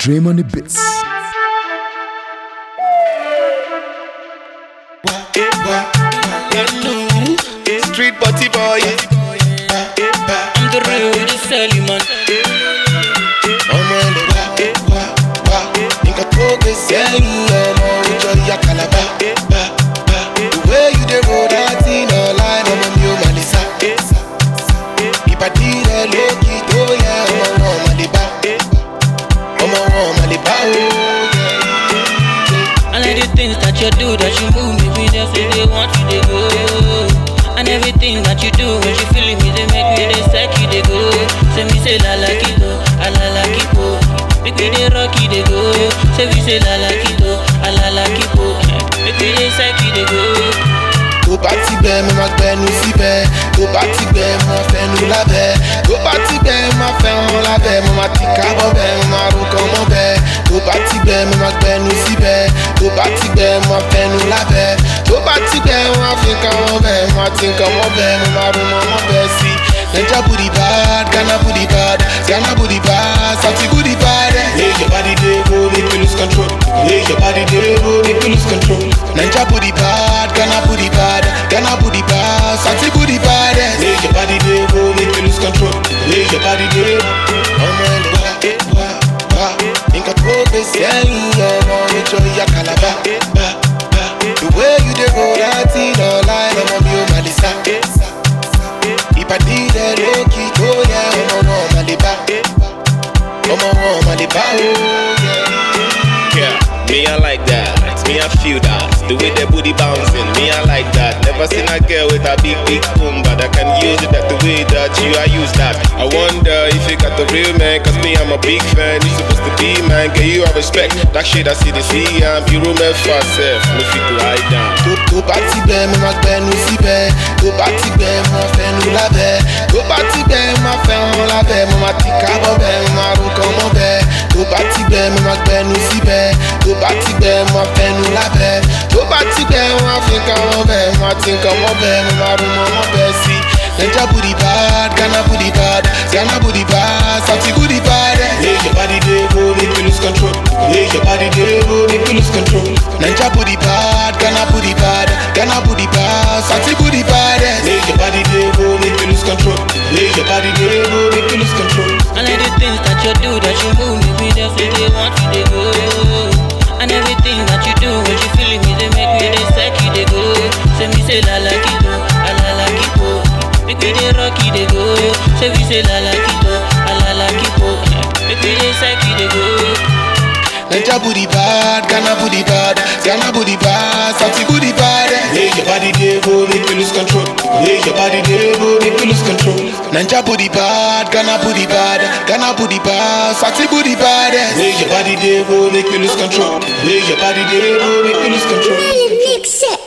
Dream on the bits. Street party boy. I'm the real, the Solomon. Ọmọ ẹlẹ wá nǹkan tó gbé sẹ́yìn ọmọ ìjọ ìyá Calabar. The way you dey roll that thing online ọmọ mi ò mà lè sá. Ìbàdí rẹ̀ lókì tó yẹ ọmọ wọn mà lè bá. Ọmọ wọn mà lè bá o. And all the things that you do, that you move me, we just say they want you to go. And everything that you do, when you feeling me, they make me they psych you they go. Say me say la la kito, a la la kipo. Make me they rocky they go. Say we say la la kito, a la la kipo. Make me they psych you they go. Tó bá ti gbẹ mo máa gbẹnu síbẹ̀. Tó bá ti gbẹ mo máa fẹnu lábẹ́. Tó bá ti gbẹ mo máa fẹ́ràn lábẹ́. Mo máa ti kábọ̀ bẹ́ẹ̀ mo máa ro kan mọ́ bẹ́ẹ̀. Tó bá ti gbẹ mo máa gbẹnu síbẹ̀. Tó bá ti gbẹ mo máa fẹnu lábẹ́. Tó bá ti gbẹ mo máa fi kan mọ́ bẹ́ẹ̀. Mo máa ti kan mọ́ bẹ́ẹ̀. Mo máa ro mọ́ bẹ́ẹ̀ sí. Naija booty bad, Ghana booty bad, Ghana booty bad, South booty bad. Hey, your body dey go, make you lose control. Hey, your body dey go, make you lose control. Naija booty bad, Ghana booty bad, Ghana booty bad, South booty bad. Hey, your body dey go, make you lose control. Hey, your body dey. Ọmọ ẹlẹ wá nǹkan tó gbé sẹ́yìn ọmọ ìjọ ìyá Calabar. The way you dey roll that thing online ọmọ mi ò mà lè sá. Ìbàdí rẹ̀ lókì tó yẹ ọmọ wọn mà lè bá. Ọmọ wọn mà lè bá o. Yeah, me I like that, me I feel that. The way that booty bouncing, me I like that. Never seen a girl with a big boom, but I can use it that the way that I use that. I wonder if you got the real man, cause me I'm a big fan. You supposed to be man, get you I respect. That shit I see the sea and be room F for self. No fit to hide down. Tó bá ti gbẹ mo máa gbẹnu síbẹ̀. Tó bá ti gbẹ mo máa fẹnu lábẹ́. Tó bá ti gbẹ mo máa fẹ́ràn lábẹ́. Mo máa ti kábọ̀ bẹ́ẹ̀ mo máa ro kan mọ́ bẹ́ẹ̀. Tó bá ti gbẹ mo máa gbẹnu síbẹ̀. Tó bá ti gbẹ mo máa fẹnu lábẹ́. Tó bá ti gbẹ mo máa fi kan mọ́ bẹ́ẹ̀. Mo máa ti kan mọ́ bẹ́ẹ̀. Mo máa ro mọ́ bẹ́ẹ̀ sí. Naija booty bad, Ghana booty bad, Ghana booty bad, South booty bad. Hey, your body dey go, make you lose control. Hey, your body dey go, make you lose control. Naija booty bad, Ghana booty bad, Ghana booty bad, South booty bad. Hey, your body dey go, make you lose control. Hey, your body dey go, make you lose control. And all the things that you do, that you move me, we just say they want you to go. And everything that you do, when you feeling me, they make me they psych you they go. Say me say la la kito, a la la kipo. Make me they rocky they go. Say we say la la kito, a la la kipo. Make me they psych you they go. Naija booty bad, Ghana booty bad, Ghana booty bad, South booty bad. Hey, your body dey go, make you lose control. Hey, your body dey go, make you lose control. Naija booty bad, Ghana booty bad, Ghana booty bad, South booty bad. Hey, your body dey go, make you lose control. Hey, your body dey go, make you lose control. Mix it.